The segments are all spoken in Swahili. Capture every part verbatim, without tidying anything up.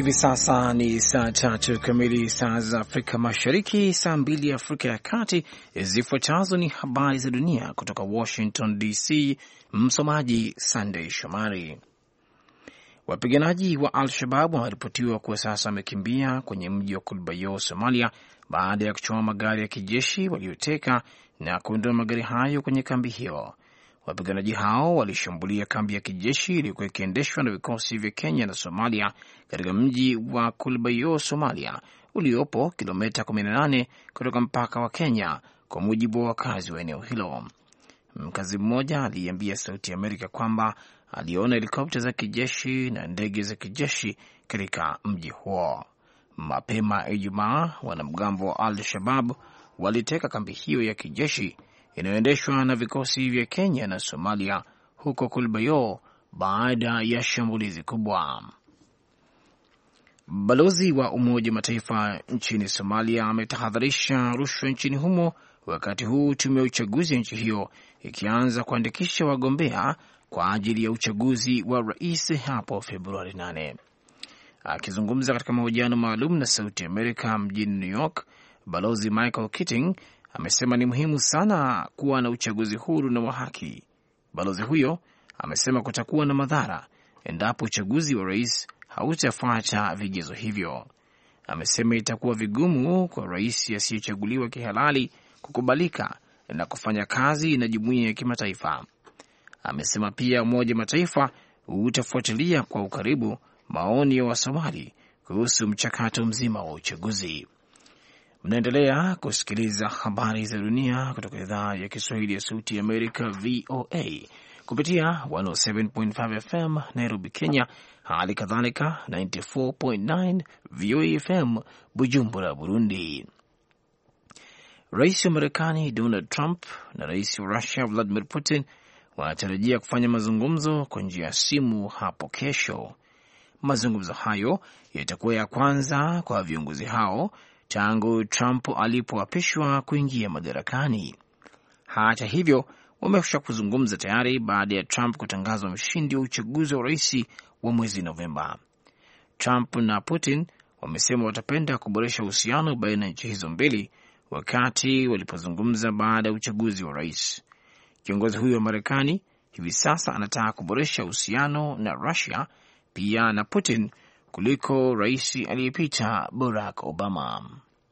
Hivi sasa ni saa tatu kamili saa za Afrika Mashariki, saa mbili Afrika ya Kati. Zifuatazo ni habari za dunia kutoka Washington D C. Msomaji Sunday Shomari. Wapiganaji wa Al-Shabaab wanaripotiwa kuwa sasa wamekimbia kwenye mji wa Kulbayo, Somalia, baada ya kuchoma magari ya kijeshi walioteka na kuondoa magari hayo kwenye kambi hiyo. Wapiganaji hao walishambulia kambi ya kijeshi iliyokuwa ikiendeshwa na vikosi vya Kenya na Somalia katika mji wa Kulbayo, Somalia, uliopo kilomita kumi na nane kutoka mpaka wa Kenya, kwa mujibu wa wakazi wa eneo hilo. Mkazi mmoja aliambia Sauti ya Amerika kwamba aliona helikopta za kijeshi na ndege za kijeshi katika mji huo. Mapema Ijumaa, wanamgambo wa Al-Shabaab waliteka kambi hiyo ya kijeshi inayoendeshwa na vikosi vya Kenya na Somalia huko Kulbayo baada ya shambulizi kubwa. Balozi wa Umoja Mataifa nchini Somalia ametahadharisha rushwa nchini humo, wakati huu tume ya uchaguzi ya nchi hiyo ikianza kuandikisha wagombea kwa ajili ya uchaguzi wa rais hapo Februari nane. Akizungumza katika mahojiano maalum na Sauti ya Amerika mjini New York, Balozi Michael Keating amesema ni muhimu sana kuwa na uchaguzi huru na wa haki. Balozi huyo amesema kutakuwa na madhara endapo uchaguzi wa rais hautafuata vigezo hivyo. Amesema itakuwa vigumu kwa rais asiyechaguliwa kihalali kukubalika na kufanya kazi na jumuiya ya kimataifa. Amesema pia Umoja wa Mataifa utafuatilia kwa ukaribu maoni ya Wasomali kuhusu mchakato mzima wa uchaguzi. Mnaendelea kusikiliza habari za dunia kutoka idhaa ya Kiswahili ya Sauti ya Amerika, V O A, kupitia one oh seven point five F M Nairobi, Kenya, hali kadhalika ninety-four point nine V O A F M Bujumbura, Burundi. Rais wa Marekani Donald Trump na rais wa Russia Vladimir Putin wanatarajia kufanya mazungumzo kwa njia ya simu hapo kesho. Mazungumzo hayo yatakuwa ya kwanza kwa viongozi hao tangu Trump alipoapishwa kuingia madarakani. Hata hivyo, wamekwisha kuzungumza tayari baada ya Trump kutangazwa mshindi wa uchaguzi wa rais wa mwezi Novemba. Trump na Putin wamesema watapenda kuboresha uhusiano baina ya nchi hizo mbili wakati walipozungumza baada ya uchaguzi wa rais. Kiongozi huyo wa Marekani hivi sasa anataka kuboresha uhusiano na Russia pia na Putin kuliko rais aliyepita Barack Obama.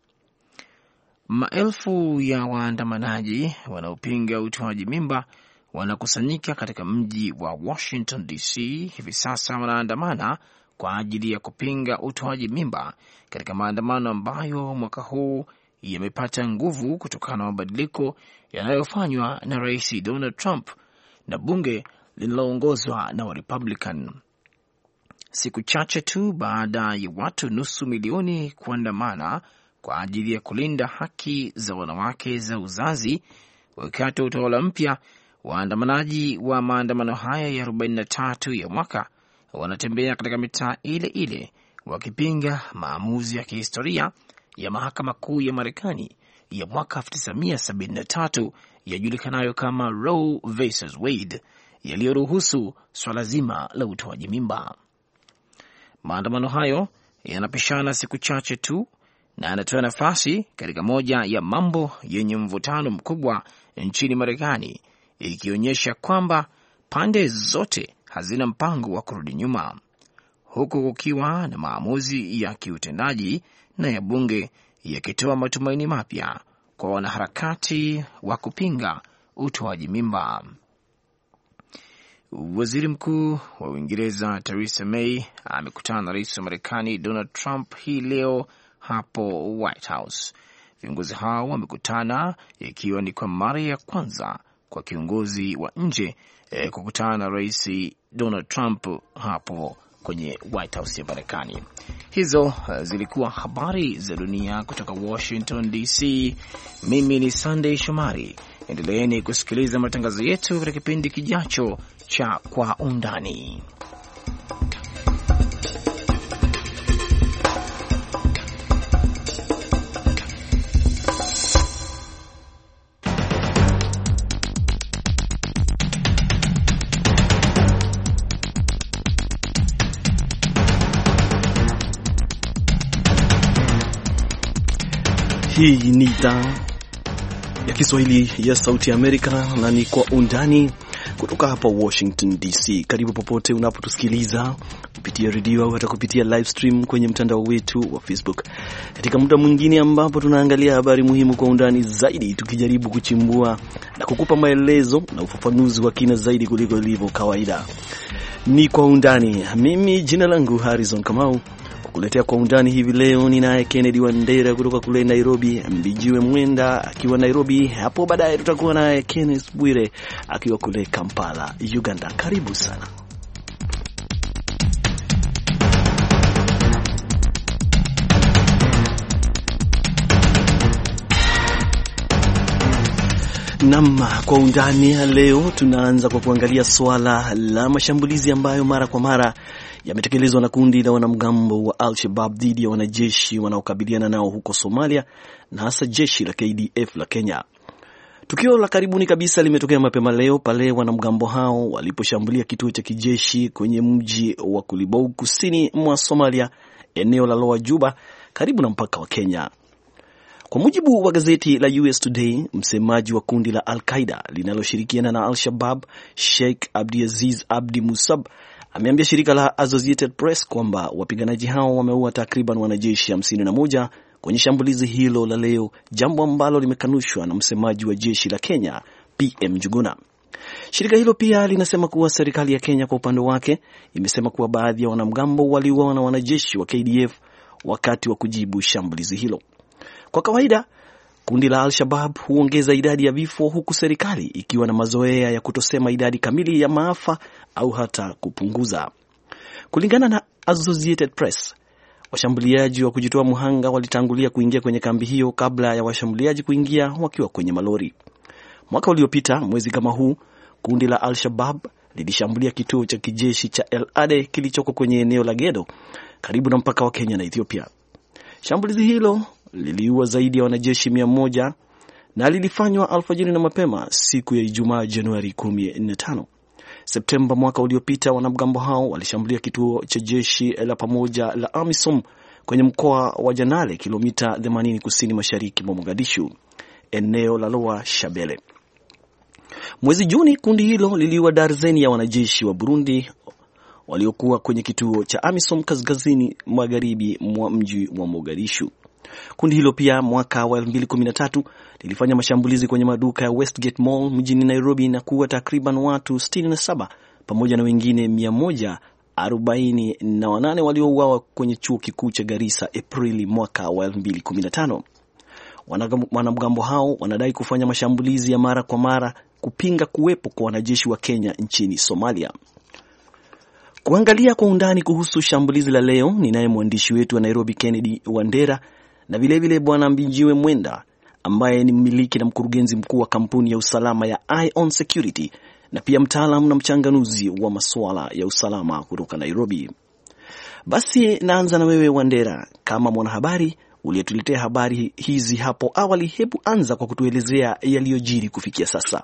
Maelfu ya waandamanaji wanaopinga utoaji mimba wanakusanyika katika mji wa Washington D C hivi sasa. Wanaandamana kwa ajili ya kupinga utoaji mimba katika maandamano ambayo mwaka huu yamepata nguvu kutokana na mabadiliko yanayofanywa na rais Donald Trump na bunge linaloongozwa na wa Republican. Siku chache tu baada ya watu nusu milioni kuandamana kwa ajili ya kulinda haki za wanawake za uzazi wakati wa utawala mpya, waandamanaji wa maandamano haya ya arobaini na tatu ya mwaka wanatembea katika mitaa ile ile wakipinga maamuzi ya kihistoria ya mahakama kuu ya Marekani ya mwaka elfu tisa mia sabini na tatu yajulikanayo kama Roe versus Wade yaliyoruhusu swala zima la utoaji mimba. Maandamano hayo yanapishana siku chache tu na yanatoa nafasi katika moja ya mambo yenye mvutano mkubwa nchini Marekani, ikionyesha kwamba pande zote hazina mpango wa kurudi nyuma, huku kukiwa na maamuzi ya kiutendaji na ya bunge yakitoa matumaini mapya kwa wanaharakati wa kupinga utoaji mimba. Waziri Mkuu wa Uingereza Theresa May amekutana na rais wa Marekani Donald Trump hii leo hapo White House. Viongozi hao wamekutana ikiwa ni kwa mara ya kwanza kwa kiongozi wa nje eh, kukutana na rais Donald Trump hapo kwenye White House ya Marekani. Hizo uh, zilikuwa habari za dunia kutoka Washington D C. Mimi ni Sunday Shomari. Endeleeni kusikiliza matangazo yetu katika kipindi kijacho cha Kwa Undani. Hii ni idhaa ya Kiswahili ya Sauti ya Amerika na ni Kwa Undani kutoka hapa Washington D C. Karibu popote unapotusikiliza kupitia redio au hata kupitia live stream kwenye mtandao wetu wa Facebook, katika muda mwingine ambapo tunaangalia habari muhimu kwa undani zaidi, tukijaribu kuchimbua na kukupa maelezo na ufafanuzi wa kina zaidi kuliko ilivyo kawaida. Ni Kwa Undani. Mimi jina langu Harrison Kamau. Kuletea Kwa Undani hivi leo ni naye Kennedy Wandera kutoka kule Nairobi, Mbijiwe Mwenda akiwa Nairobi. Hapo baadaye tutakuwa naye Kenneth Bwire akiwa kule Kampala, Uganda. Karibu sana. Naam, Kwa Undani leo tunaanza kwa kuangalia swala la mashambulizi ambayo mara kwa mara yametekelezwa na kundi la wanamgambo wa Al-Shabaab dhidi ya wanajeshi wanaokabiliana nao huko Somalia na hasa jeshi la K D F la Kenya. Tukio la karibuni kabisa limetokea mapema leo pale wanamgambo hao waliposhambulia kituo cha kijeshi kwenye mji wa Kulibou kusini mwa Somalia, eneo la Lower Juba karibu na mpaka wa Kenya. Kwa mujibu wa gazeti la U S Today, msemaji wa kundi la Al-Qaeda linaloshirikiana na Al-Shabaab, Sheikh Abdiaziz Abdi Musab, ameambia shirika la Associated Press kwamba wapiganaji hao wameua takriban wanajeshi hamsini na moja kwenye shambulizi hilo la leo, jambo ambalo limekanushwa na msemaji wa jeshi la Kenya, P M Njuguna. Shirika hilo pia linasema kuwa serikali ya Kenya kwa upande wake imesema kuwa baadhi ya wanamgambo waliuawa na wanajeshi wa K D F wakati wa kujibu shambulizi hilo. Kwa kawaida, kundi la Al-Shabaab huongeza idadi ya vifo, huku serikali ikiwa na mazoea ya kutosema idadi kamili ya maafa au hata kupunguza. Kulingana na Associated Press, washambuliaji wa kujitoa muhanga walitangulia kuingia kwenye kambi hiyo kabla ya washambuliaji kuingia wakiwa kwenye malori. Mwaka uliopita, mwezi kama huu, kundi la Al-Shabaab lilishambulia kituo cha kijeshi cha El Ade kilichoko kwenye eneo la Gedo karibu na mpaka wa Kenya na Ethiopia. Shambulizi hilo liliua zaidi ya wanajeshi mia moja na lilifanywa alfajiri na mapema siku ya Ijumaa Januari kumi na tano. Septemba mwaka uliopita, wanamgambo hao walishambulia kituo cha jeshi la pamoja la AMISOM kwenye mkoa wa Janale, kilomita themanini kusini mashariki mwa Mogadishu, eneo la Lower Shabelle. Mwezi Juni, kundi hilo liliua darzeni ya wanajeshi wa Burundi waliokuwa kwenye kituo cha AMISOM kaskazini magharibi mwa mji wa Mogadishu. Kundi hilo pia mwaka wa elfu mbili kumi na tatu lilifanya mashambulizi kwenye maduka ya Westgate Mall mjini Nairobi na kuua takriban watu sitini na saba pamoja na wengine mia moja arobaini na wanane waliouawa kwenye chuo kikuu cha Garissa Aprili mwaka wa elfu mbili kumi na tano. Wanamgambo hao wanadai kufanya mashambulizi ya mara kwa mara kupinga kuwepo kwa wanajeshi wa Kenya nchini Somalia. Kuangalia kwa undani kuhusu shambulizi la leo, ninaye mwandishi wetu wa Nairobi Kennedy Wandera na vile vile bwana Mbijiwe Mwenda ambaye ni mmiliki na mkurugenzi mkuu wa kampuni ya usalama ya Ion Security na pia mtaalamu na mchanganuzi wa masuala ya usalama kutoka Nairobi. Basi naanza na wewe Wandera, kama mwanahabari uliyetuletea habari hizi hapo awali, hebu anza kwa kutuelezea yaliyojiri kufikia sasa.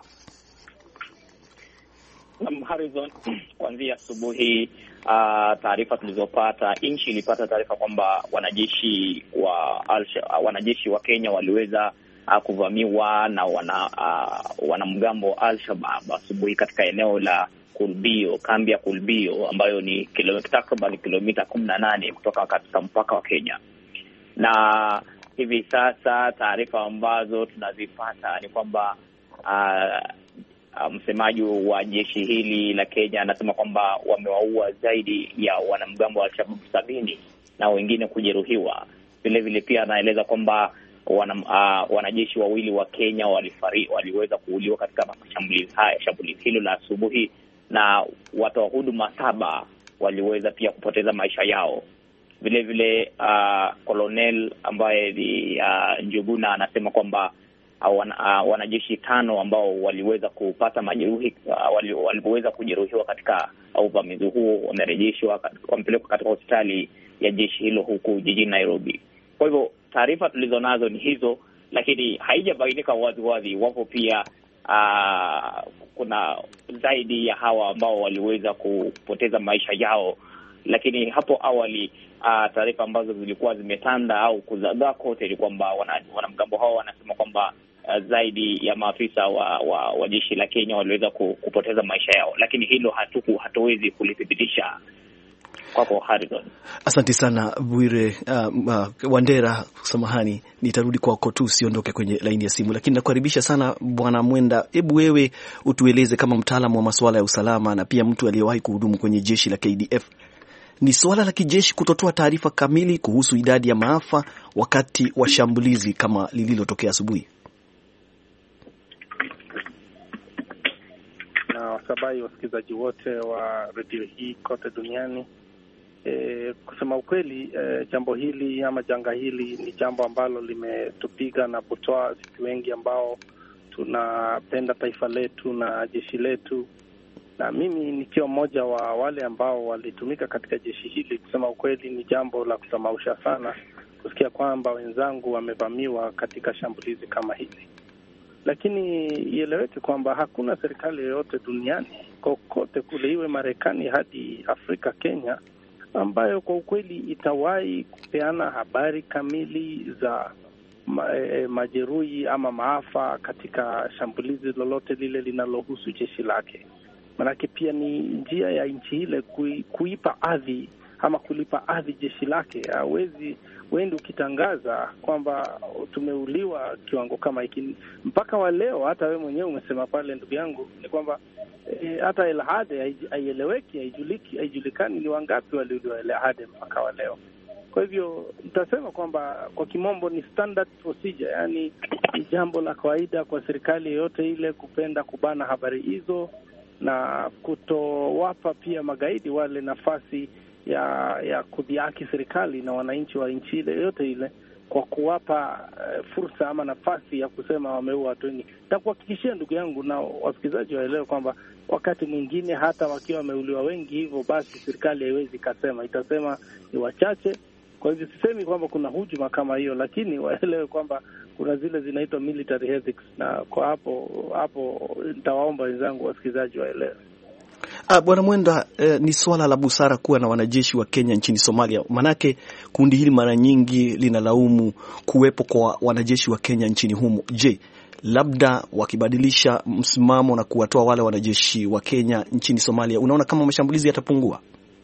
Harrison, kuanzia asubuhi uh, taarifa tulizopata, nchi ilipata taarifa kwamba wanajeshi wa uh, wanajeshi wa Kenya waliweza uh, kuvamiwa na wana uh, wanamgambo Al-Shabaab asubuhi katika eneo la Kulbio, kambi ya Kulbio ambayo ni kilomita takriban kilomita kumi na nane kutoka katika mpaka wa Kenya. Na hivi sasa taarifa ambazo tunazipata ni kwamba uh, msemaji wa jeshi hili la Kenya anasema kwamba wamewaua zaidi ya wanamgambo wa Al-Shabaab sabini na wengine kujeruhiwa. Vile vile pia anaeleza kwamba wana, uh, wanajeshi wawili wa Kenya walifari, waliweza kuuliwa katika mashambulizi haya, shambulizi hilo la asubuhi, na watu wa huduma saba waliweza pia kupoteza maisha yao. Vile vile uh, Colonel ambaye ni uh, Njuguna anasema kwamba Uh, wana, uh, wanajeshi tano ambao waliweza kupata majeruhi uh, wali, waliweza kujeruhiwa katika uvamizi huo wamerejeshwa, wamepelekwa katika hospitali ya jeshi hilo huku jijini Nairobi. Kwa hivyo taarifa tulizonazo ni hizo, lakini haijabainika wazi wazi wapo pia uh, kuna zaidi ya hawa ambao waliweza kupoteza maisha yao Lakini hapo awali uh, taarifa ambazo zilikuwa zimetanda au kuzagaa kote ni kwamba wanamgambo hao wanasema kwamba uh, zaidi ya maafisa wa, wa, wa jeshi la Kenya waliweza kupoteza maisha yao, lakini hilo hatuku hatuwezi kulithibitisha. Kwako Harrison. Asante sana Bwire. uh, uh, Wandera, samahani, nitarudi kwako tu, usiondoke kwenye laini ya simu, lakini nakukaribisha sana Bwana Mwenda. Hebu wewe utueleze kama mtaalamu wa masuala ya usalama na pia mtu aliyewahi kuhudumu kwenye jeshi la K D F, ni suala la kijeshi kutotoa taarifa kamili kuhusu idadi ya maafa wakati wa shambulizi kama lililotokea asubuhi? Na wasabai wasikilizaji wote wa redio hii kote duniani, E, kusema ukweli, e, jambo hili ama janga hili ni jambo ambalo limetupiga na kutoa sisi wengi ambao tunapenda taifa letu na jeshi letu, na mimi nikiwa mmoja wa wale ambao walitumika katika jeshi hili. Kusema ukweli, ni jambo la kutamausha sana kusikia kwamba wenzangu wamevamiwa katika shambulizi kama hili, lakini ieleweke kwamba hakuna serikali yoyote duniani kokote kule, iwe Marekani hadi Afrika, Kenya, ambayo kwa ukweli itawahi kupeana habari kamili za ma, e, majeruhi ama maafa katika shambulizi lolote lile linalohusu jeshi lake. Manake pia ni njia ya nchi ile kui, kuipa adhi ama kulipa adhi jeshi lake. Hawezi wendi ukitangaza kwamba tumeuliwa kiwango kama hiki. Mpaka wa leo, hata wewe mwenyewe umesema pale, ndugu yangu, ni kwamba E, hata El Hade haieleweki, haijuliki, haijulikani ni wangapi waliuliwa El Hade mpaka wa leo. Kwa hivyo nitasema kwamba kwa kimombo ni standard procedure, yani ni jambo la kawaida kwa serikali yoyote ile kupenda kubana habari hizo na kutowapa pia magaidi wale nafasi ya ya kudhihaki serikali na wananchi wa nchi ile yote ile kwa kuwapa uh, fursa ama nafasi ya kusema wameua watu wengi. Nitakuhakikishia ndugu yangu na wasikilizaji waelewe kwamba wakati mwingine hata wakiwa wameuliwa wengi hivyo, basi serikali haiwezi kasema, itasema ni wachache. Kwa hivyo sisemi kwamba kuna hujuma kama hiyo, lakini waelewe kwamba kuna zile zinaitwa military ethics, na kwa hapo hapo nitawaomba wenzangu wasikilizaji waelewe. Ah, Bwana Mwenda, eh, ni swala la busara kuwa na wanajeshi wa Kenya nchini Somalia. Manake kundi hili mara nyingi linalaumu kuwepo kwa wanajeshi wa Kenya nchini humo. Je, labda wakibadilisha msimamo na kuwatoa wale wanajeshi wa Kenya nchini Somalia, unaona kama mashambulizi yatapungua?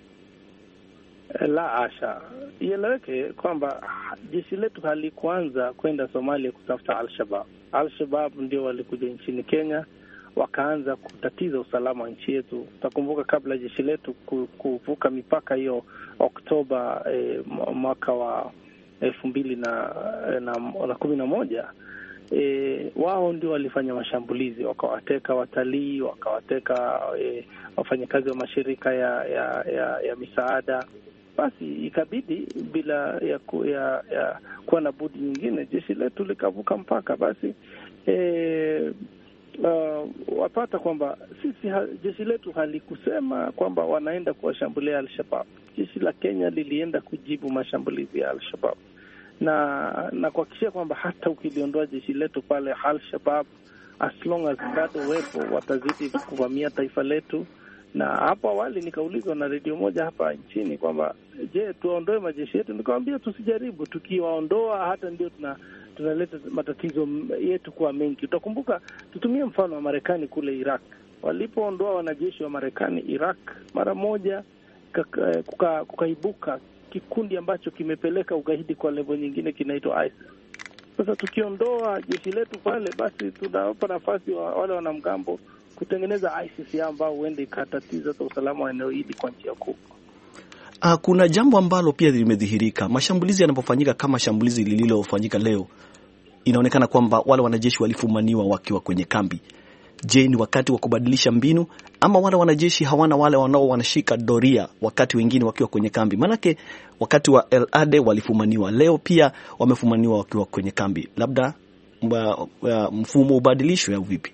La asha. Ieleweke kwamba jeshi letu halikuanza kwenda Somalia kutafuta Al-Shabaab. Al-Shabaab ndio walikuja nchini Kenya wakaanza kutatiza usalama wa nchi yetu. Utakumbuka kabla jeshi letu kuvuka mipaka hiyo Oktoba eh, mwaka wa elfu mbili na, na, na kumi na moja, eh, wao ndio walifanya mashambulizi, wakawateka watalii, wakawateka eh, wafanyakazi wa mashirika ya, ya, ya, ya misaada. Basi ikabidi bila ya, ku, ya, ya kuwa na budi nyingine, jeshi letu likavuka mpaka. Basi eh, Uh, wapata kwamba sisi ha, jeshi letu halikusema kwamba wanaenda kuwashambulia Al-Shabaab. Jeshi la Kenya lilienda kujibu mashambulizi ya Al-Shabaab na na kuhakikisha kwamba hata ukiliondoa jeshi letu pale, Al-Shabaab as long as bado wepo watazidi kuvamia taifa letu. Na hapo awali nikaulizwa na redio moja hapa nchini kwamba je, tuondoe majeshi yetu? Nikamwambia tusijaribu, tukiwaondoa hata ndio tuna tunaleta matatizo yetu kwa mengi. Utakumbuka, tutumie mfano wa Marekani kule Iraq. Walipoondoa wanajeshi wa Marekani Iraq, mara moja kuka, kukaibuka kikundi ambacho kimepeleka ugaidi kwa level nyingine, kinaitwa ISIS. Sasa tukiondoa jeshi letu pale, basi tunawapa nafasi wa, wale wanamgambo kutengeneza ISIS ambao huenda ikatatiza usalama wa eneo hili kwa njia kubwa. Uh, kuna jambo ambalo pia limedhihirika. Mashambulizi yanapofanyika kama shambulizi lililofanyika leo, inaonekana kwamba wale wanajeshi walifumaniwa wakiwa kwenye kambi. Je, ni wakati wa kubadilisha mbinu ama wale wanajeshi hawana wale wanao wanashika doria wakati wengine wakiwa kwenye kambi? Manake wakati wa El Ade walifumaniwa, leo pia wamefumaniwa wakiwa kwenye kambi. Labda mba, mfumo ubadilishwe au vipi?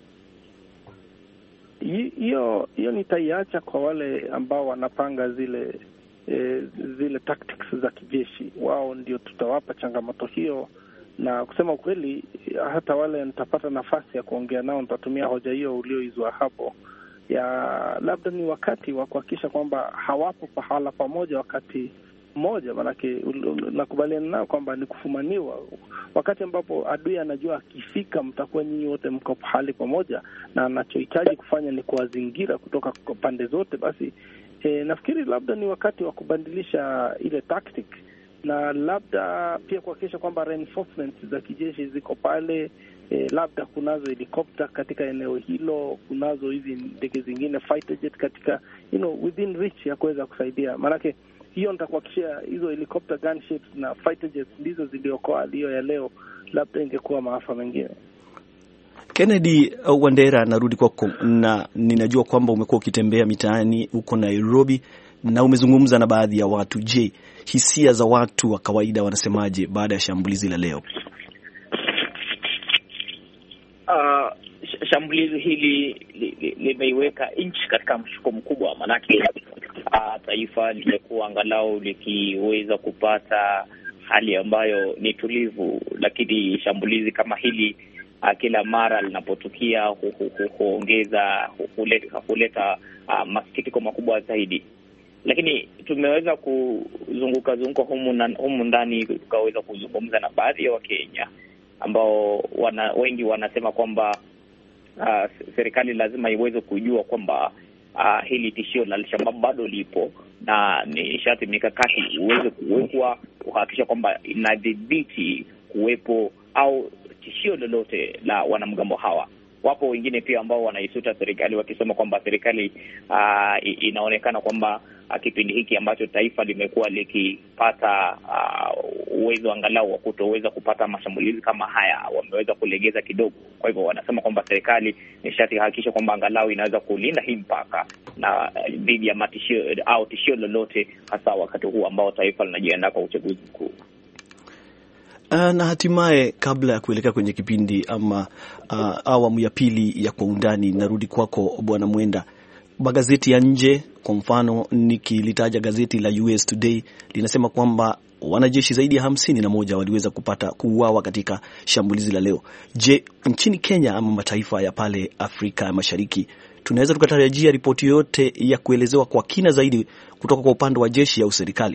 Hiyo hiyo nitaiacha kwa wale ambao wanapanga zile E, zile tactics za kijeshi. Wao ndio tutawapa changamoto hiyo, na kusema ukweli, hata wale nitapata nafasi ya kuongea nao nitatumia hoja hiyo ulioizwa hapo, ya labda ni wakati wa kuhakikisha kwamba hawapo pahala pamoja wakati mmoja. Maanake nakubaliana nao kwamba ni kufumaniwa, wakati ambapo adui anajua akifika mtakuwa nyinyi wote mko pahali pamoja, na anachohitaji kufanya ni kuwazingira kutoka pande zote. Basi e, nafikiri labda ni wakati wa kubadilisha ile tactic, na labda pia kuhakikisha kwamba reinforcements za kijeshi ziko pale. E, labda kunazo helikopta katika eneo hilo, kunazo hizi ndege zingine fighter jet katika you know within reach ya kuweza kusaidia. Maanake hiyo nitakuhakikishia hizo helicopter gunships na fighter jets ndizo ziliokoa hali ya leo, labda ingekuwa maafa mengine. Kennedy Wandera, narudi kwako, na ninajua kwamba umekuwa ukitembea mitaani huko Nairobi na umezungumza na baadhi ya watu. Je, hisia za watu wa kawaida wanasemaje baada ya shambulizi la leo? Uh, shambulizi hili limeiweka li, li nchi katika mshuko mkubwa, manake uh, taifa limekuwa angalau likiweza kupata hali ambayo ni tulivu, lakini shambulizi kama hili uh, kila mara linapotukia huongeza hu, hu, hu, huleta, huleta uh, masikitiko makubwa zaidi. Lakini tumeweza kuzunguka zunguka humu, na, humu ndani tukaweza kuzungumza na baadhi ya Wakenya ambao wana, wengi wanasema kwamba uh, serikali lazima iweze kujua kwamba uh, hili tishio la Al-Shabaab bado lipo, na ni sharti mikakati uweze kuwekwa kuhakikisha kwamba inadhibiti kuwepo au tishio lolote la wanamgambo hawa. Wapo wengine pia ambao wanaisuta serikali wakisema kwamba serikali uh, inaonekana kwamba uh, kipindi hiki ambacho taifa limekuwa likipata uh, uwezo angalau wa kutoweza kupata mashambulizi kama haya, wameweza kulegeza kidogo. Kwa hivyo wanasema kwamba serikali ni sharti hakikisha kwamba angalau inaweza kulinda hii mpaka na dhidi ya matishio au tishio lolote, hasa wakati huu ambao taifa linajiandaa kwa uchaguzi mkuu. Na hatimaye, kabla ya kuelekea kwenye kipindi ama uh, awamu ya pili ya Kwa Undani, narudi kwako Bwana Mwenda. Magazeti ya nje, kwa mfano nikilitaja gazeti la U S Today, linasema kwamba wanajeshi zaidi ya hamsini na moja waliweza kupata kuuawa katika shambulizi la leo. Je, nchini Kenya ama mataifa ya pale Afrika ya Mashariki, tunaweza tukatarajia ripoti yote ya kuelezewa kwa kina zaidi kutoka kwa upande wa jeshi au serikali?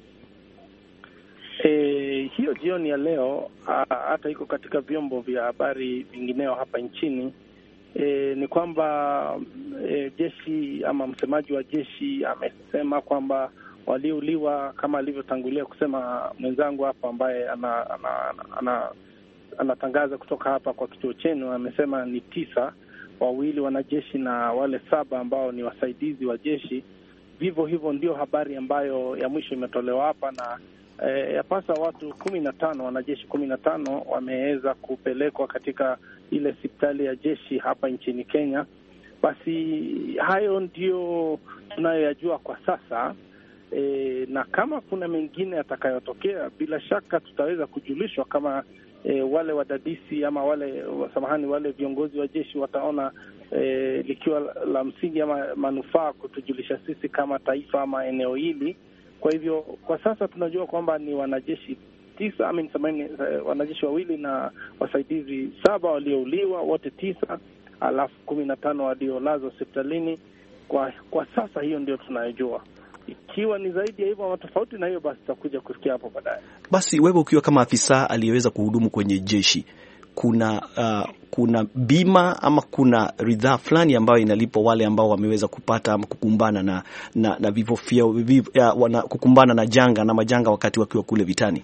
E, hiyo jioni ya leo hata iko katika vyombo vya habari vingineo hapa nchini. E, ni kwamba e, jeshi ama msemaji wa jeshi amesema kwamba waliouliwa, kama alivyotangulia kusema mwenzangu hapa ambaye ana, ana, ana, ana, anatangaza kutoka hapa kwa kituo chenu, amesema ni tisa, wawili wanajeshi na wale saba ambao ni wasaidizi wa jeshi. Vivyo hivyo ndio habari ambayo ya mwisho imetolewa hapa, na E, yapasa watu kumi na tano, wanajeshi kumi na tano wameweza kupelekwa katika ile hospitali ya jeshi hapa nchini Kenya. Basi hayo ndio tunayoyajua kwa sasa. E, na kama kuna mengine yatakayotokea, bila shaka tutaweza kujulishwa kama e, wale wadadisi ama wale samahani wale viongozi wa jeshi wataona e, likiwa la msingi ama manufaa kutujulisha sisi kama taifa ama eneo hili. Kwa hivyo kwa sasa tunajua kwamba ni wanajeshi tisa, I mean, samani, wanajeshi wawili na wasaidizi saba waliouliwa, wote tisa, alafu kumi na tano waliolazwa hospitalini. Kwa kwa sasa hiyo ndio tunayojua. Ikiwa ni zaidi ya hivyo ama tofauti na hiyo, basi tutakuja kusikia hapo baadaye. Basi wewe ukiwa kama afisa aliyeweza kuhudumu kwenye jeshi, kuna uh, kuna bima ama kuna ridhaa fulani ambayo inalipo wale ambao wameweza kupata ama kukumbana na na, na vifo vya wana kukumbana na janga na majanga wakati wakiwa kule vitani?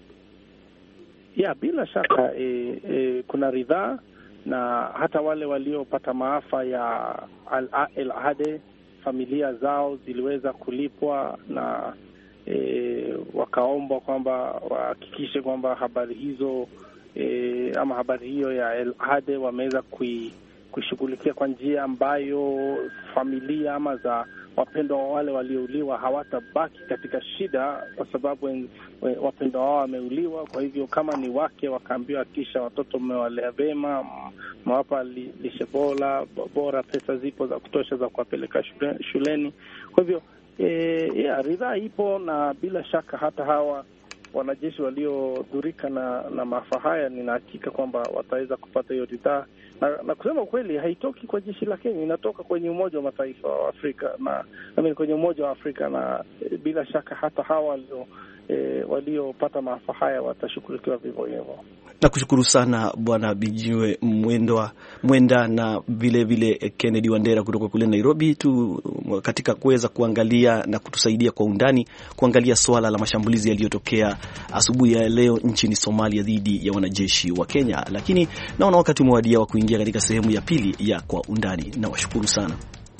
Ya, bila shaka e, e, kuna ridhaa, na hata wale waliopata maafa ya Al-Ahade familia zao ziliweza kulipwa, na e, wakaomba kwamba wahakikishe kwamba habari hizo E, ama habari hiyo ya Al-Ahade wameweza kuishughulikia kwa njia ambayo familia ama za wapendwa wa wale waliouliwa hawatabaki katika shida, kwa sababu wapendwa wao wameuliwa. Kwa hivyo kama ni wake, wakaambiwa kisha watoto mmewalea vema, mwapa lishe bora bora, pesa zipo za kutosha za kuwapeleka shuleni. Kwa hivyo e, yeah, ridhaa ipo, na bila shaka hata hawa wanajeshi waliodhurika na, na maafa haya, nina hakika kwamba wataweza kupata hiyo ridhaa na, na kusema kweli haitoki kwa jeshi la Kenya, inatoka kwenye Umoja wa Mataifa wa Afrika na I mean, kwenye Umoja wa Afrika, na e, bila shaka hata hawa walio e, waliopata maafa haya watashughulikiwa vivyo hivyo. Na kushukuru sana Bwana Bijiwe Mwenda Mwenda na vile vile Kennedy Wandera kutoka kule Nairobi tu katika kuweza kuangalia na kutusaidia kwa undani kuangalia swala la mashambulizi yaliyotokea asubuhi ya leo nchini Somalia dhidi ya wanajeshi wa Kenya. Lakini naona wakati umewadia wa kuingia katika sehemu ya pili ya kwa undani, na washukuru sana.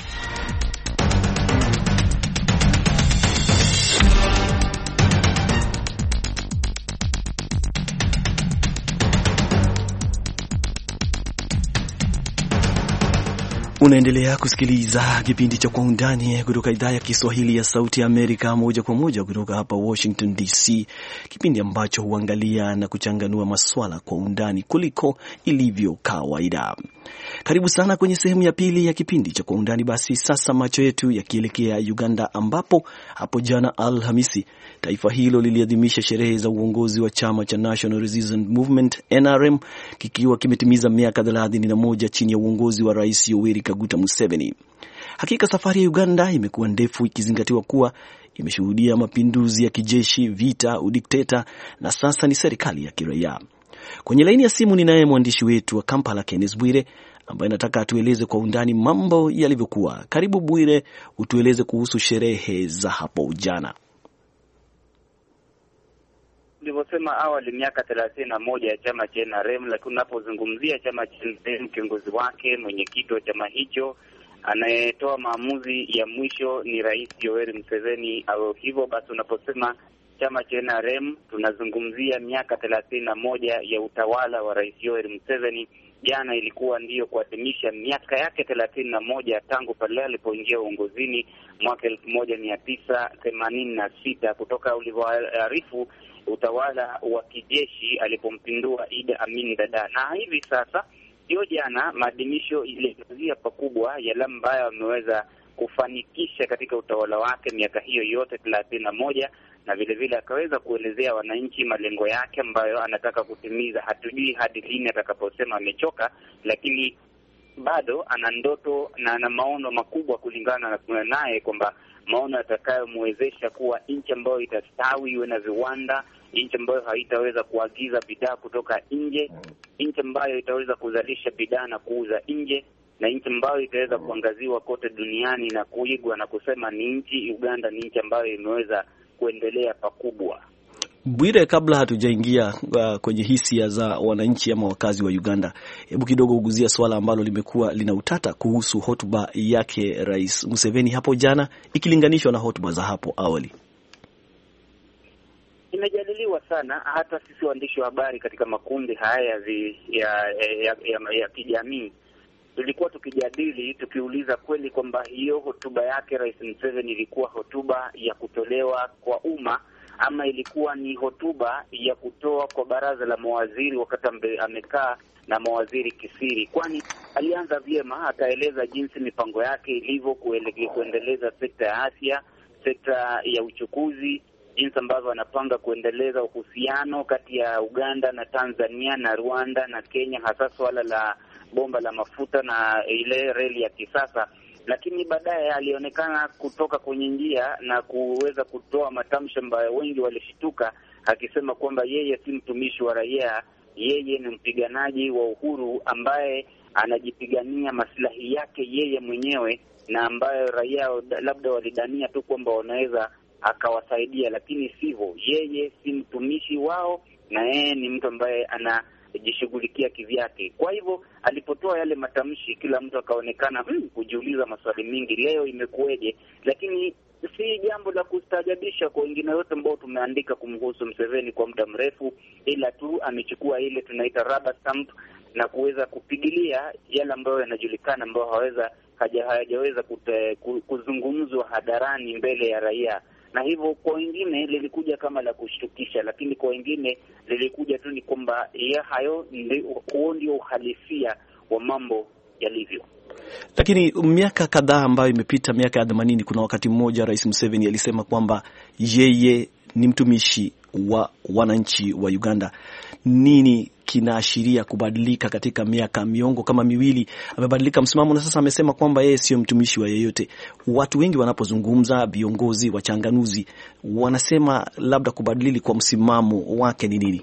Unaendelea kusikiliza kipindi cha Kwa Undani kutoka idhaa ya Kiswahili ya Sauti ya Amerika, moja kwa moja kutoka hapa Washington D C, kipindi ambacho huangalia na kuchanganua maswala kwa undani kuliko ilivyo kawaida. Karibu sana kwenye sehemu ya pili ya kipindi cha Kwa Undani. Basi sasa macho yetu yakielekea Uganda, ambapo hapo jana Alhamisi taifa hilo liliadhimisha sherehe za uongozi wa chama cha National Resistance Movement N R M, kikiwa kimetimiza miaka thelathini na moja chini ya uongozi wa Rais Yoweri Kaguta Museveni. Hakika safari ya Uganda imekuwa ndefu, ikizingatiwa kuwa imeshuhudia mapinduzi ya kijeshi, vita, udikteta na sasa ni serikali ya kiraia. Kwenye laini ya simu ninaye mwandishi wetu wa Kampala Kenneth Bwire, ambaye nataka atueleze kwa undani mambo yalivyokuwa. Karibu Bwire, utueleze kuhusu sherehe za hapo jana. Nilivyosema awali, miaka thelathini na moja ya chama cha N R M, lakini unapozungumzia chama cha N R M, kiongozi wake, mwenyekiti wa chama hicho, anayetoa maamuzi ya mwisho ni Rais Yoweri Museveni. Au hivyo basi, unaposema chama cha N R M, tunazungumzia miaka thelathini na moja ya utawala wa Rais Yoweri Museveni. Jana ilikuwa ndiyo kuadhimisha miaka yake thelathini na moja tangu pale alipoingia uongozini mwaka elfu moja mia tisa themanini na sita, kutoka ulivyoarifu utawala wa kijeshi alipompindua Idi Amin Dada. Na hivi sasa hiyo jana maadhimisho iliangazia pakubwa yale ambayo ameweza kufanikisha katika utawala wake miaka hiyo yote thelathini na moja, na vile vile akaweza kuelezea wananchi malengo yake ambayo anataka kutimiza. Hatujui hadi lini atakaposema amechoka, lakini bado ana ndoto na ana maono makubwa, kulingana na naye kwamba maono yatakayomwezesha kuwa nchi ambayo itastawi, iwe na viwanda, nchi ambayo haitaweza kuagiza bidhaa kutoka nje, nchi ambayo itaweza kuzalisha bidhaa na kuuza nje, na nchi ambayo itaweza kuangaziwa kote duniani na kuigwa na kusema ni nchi, Uganda ni nchi ambayo imeweza kuendelea pakubwa. Bwire, kabla hatujaingia uh, kwenye hisia za wananchi ama wakazi wa Uganda, hebu kidogo uguzia swala ambalo limekuwa lina utata kuhusu hotuba yake Rais Museveni hapo jana ikilinganishwa na hotuba za hapo awali. Imejadiliwa sana, hata sisi waandishi wa habari katika makundi haya zi, ya, ya, ya, ya kijamii tulikuwa tukijadili, tukiuliza kweli kwamba hiyo hotuba yake Rais Museveni ilikuwa hotuba ya kutolewa kwa umma ama ilikuwa ni hotuba ya kutoa kwa baraza la mawaziri wakati amekaa na mawaziri kisiri. Kwani alianza vyema, akaeleza jinsi mipango yake ilivyo kuendeleza sekta ya afya, sekta ya uchukuzi, jinsi ambavyo anapanga kuendeleza uhusiano kati ya Uganda na Tanzania na Rwanda na Kenya, hasa swala la bomba la mafuta na ile reli ya kisasa. Lakini baadaye alionekana kutoka kwenye njia na kuweza kutoa matamshi ambayo wengi walishtuka, akisema kwamba yeye si mtumishi wa raia, yeye ni mpiganaji wa uhuru ambaye anajipigania maslahi yake yeye mwenyewe, na ambayo raia labda walidania tu kwamba wanaweza akawasaidia, lakini sivyo. Yeye si mtumishi wao na yeye ni mtu ambaye ana jishughulikia kivyake. Kwa hivyo alipotoa yale matamshi, kila mtu akaonekana hmm, kujiuliza maswali mingi, leo imekueje? Lakini si jambo la kustajabisha kwa wengine wote ambao tumeandika kumhusu Museveni kwa muda mrefu, ila tu amechukua ile tunaita rubber stamp na kuweza kupigilia yale ambayo yanajulikana, ambayo haweza hajaweza kuzungumzwa hadharani mbele ya raia. Na hivyo kwa wengine lilikuja kama la kushtukisha, lakini kwa wengine lilikuja tu ni kwamba ya hayo huo ndio uhalisia wa mambo yalivyo. Lakini miaka kadhaa ambayo imepita, miaka ya themanini, kuna wakati mmoja Rais Museveni alisema kwamba yeye ni mtumishi wa wananchi wa Uganda. Nini kinaashiria kubadilika katika miaka miongo kama miwili. Amebadilika msimamo na sasa amesema kwamba yeye sio mtumishi wa yeyote. Watu wengi wanapozungumza, viongozi, wachanganuzi wanasema labda kubadili kwa msimamo wake ni nini?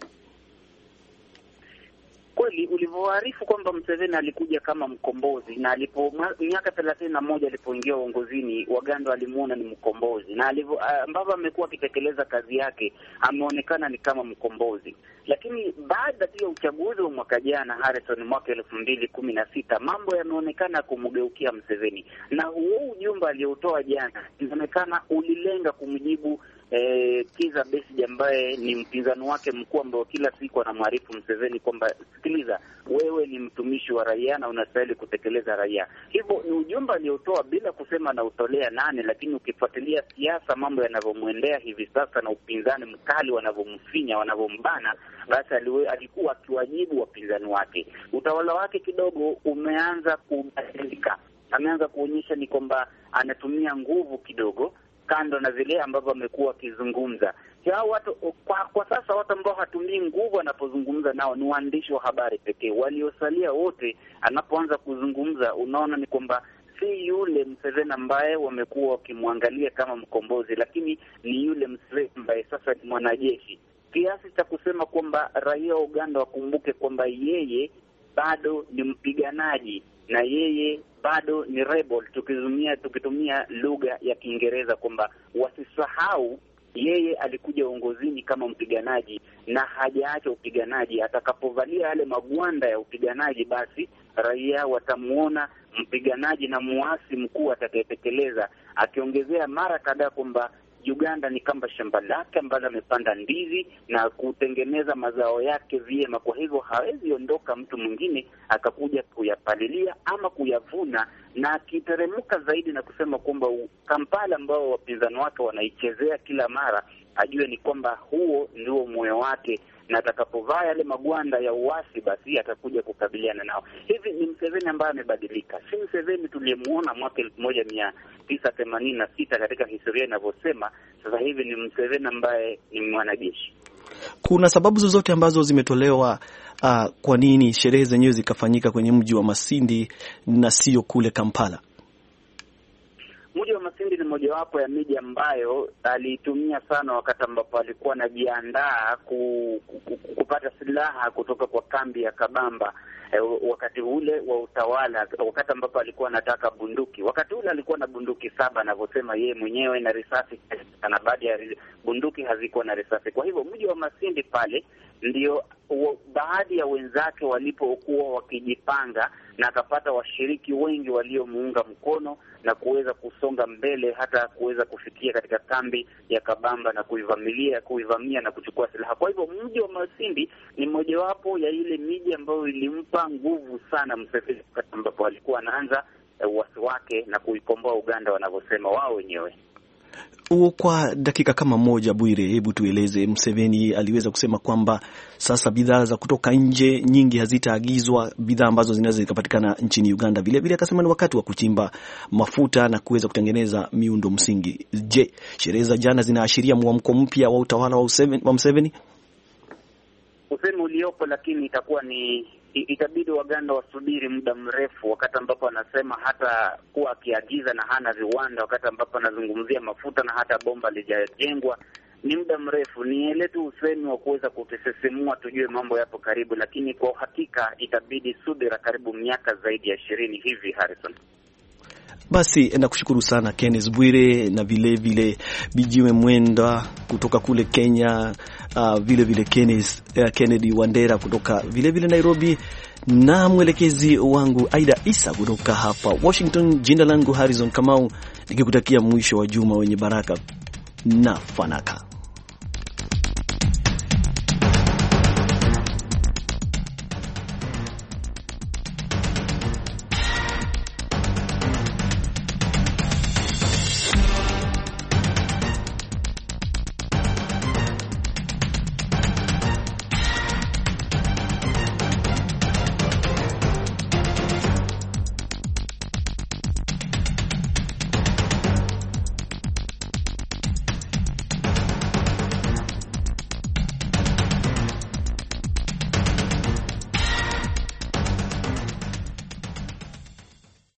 Kweli ulivyoarifu kwamba Museveni alikuja kama mkombozi, na alipo miaka thelathini na moja alipoingia uongozini, Waganda walimuona ni mkombozi, na alivyo ambavyo amekuwa akitekeleza kazi yake ameonekana ni kama mkombozi. Lakini baada ya uchaguzi wa mwaka jana, Harrison, mwaka elfu mbili kumi na sita, mambo yameonekana kumgeukia Museveni, na huo ujumbe aliotoa jana inaonekana ulilenga kumjibu Eh, Kizza Besigye ambaye ni mpinzani wake mkuu, ambao kila siku anamwarifu Museveni kwamba sikiliza, wewe ni mtumishi wa raia na unastahili kutekeleza raia. Hivyo ni ujumbe aliotoa bila kusema na utolea nane, lakini ukifuatilia siasa, mambo yanavyomwendea hivi sasa na upinzani mkali wanavyomfinya, wanavyombana, basi alikuwa akiwajibu wapinzani wake. Utawala wake kidogo umeanza kubadilika, ameanza kuonyesha ni kwamba anatumia nguvu kidogo, kando na vile ambavyo amekuwa akizungumza. Hao watu kwa, kwa sasa watu ambao hatumii nguvu anapozungumza nao ni waandishi wa habari pekee. Waliosalia wote anapoanza kuzungumza, unaona ni kwamba si yule Museveni ambaye wamekuwa wakimwangalia kama mkombozi, lakini ni yule Museveni ambaye sasa ni mwanajeshi, kiasi cha kusema kwamba raia wa Uganda wakumbuke kwamba yeye bado ni mpiganaji na yeye bado ni rebel, tukitumia tukitumia lugha ya Kiingereza, kwamba wasisahau yeye alikuja uongozini kama mpiganaji na hajaacha upiganaji. Atakapovalia yale magwanda ya upiganaji, basi raia watamuona mpiganaji na muasi mkuu atakayetekeleza, akiongezea mara kadhaa kwamba Uganda ni kama shamba lake ambalo amepanda ndizi na kutengeneza mazao yake vyema. Kwa hivyo hawezi ondoka mtu mwingine akakuja kuyapalilia ama kuyavuna, na akiteremka zaidi na kusema kwamba Kampala ambao wapinzani wake wanaichezea kila mara, ajue ni kwamba huo ndio moyo wake, na atakapovaa yale magwanda ya uasi, basi atakuja kukabiliana nao. Hivi ni Museveni ambaye amebadilika, si Museveni tuliyemuona mwaka elfu moja mia tisa themanini na sita katika historia inavyosema. Sasa hivi ni Museveni ambaye ni mwanajeshi. Kuna sababu zozote ambazo zimetolewa uh, kwa nini sherehe zenyewe zikafanyika kwenye mji wa Masindi na sio kule Kampala? Mji wa Masindi ni mojawapo ya miji ambayo aliitumia sana wakati ambapo alikuwa anajiandaa ku, ku, kupata silaha kutoka kwa kambi ya Kabamba. E, wakati ule wa utawala, wakati ambapo alikuwa anataka bunduki. Wakati ule alikuwa na bunduki saba anavyosema yeye mwenyewe, na risasi, na baadhi ya bunduki hazikuwa na risasi. Kwa hivyo mji wa Masindi pale ndio baadhi ya wenzake walipokuwa wakijipanga, na akapata washiriki wengi waliomuunga mkono na kuweza kusonga mbele hata kuweza kufikia katika kambi ya Kabamba na kuivamilia kuivamia na kuchukua silaha. Kwa hivyo mji wa Masindi ni mojawapo ya ile miji ambayo ilimpa nguvu sana Museveni ambapo alikuwa anaanza uasi wake na kuikomboa Uganda wanavyosema wao wenyewe. Kwa dakika kama moja, Bwire, hebu tueleze, Museveni aliweza kusema kwamba sasa bidhaa za kutoka nje nyingi hazitaagizwa, bidhaa ambazo zinaweza zikapatikana nchini Uganda. Vile vile akasema ni wakati wa kuchimba mafuta na kuweza kutengeneza miundo msingi. Je, sherehe za jana zinaashiria mwamko mpya wa utawala wa Museveni? Usemi uliopo, lakini itakuwa ni itabidi Waganda wasubiri muda mrefu, wakati ambapo anasema hata kuwa akiagiza na hana viwanda, wakati ambapo anazungumzia mafuta na hata bomba lijajengwa. Ni muda mrefu, ni ile tu usemi wa kuweza kutusisimua tujue mambo yapo karibu, lakini kwa uhakika itabidi subira karibu miaka zaidi ya ishirini hivi, Harrison. Basi nakushukuru sana Kenneth Bwire na vile vile Bijiwe Mwenda kutoka kule Kenya, uh, vile vile Kenneth uh, Kennedy Wandera kutoka vile vile Nairobi, na mwelekezi wangu Aida Isa kutoka hapa Washington. Jina langu Harrison Kamau, nikikutakia mwisho wa juma wenye baraka na fanaka.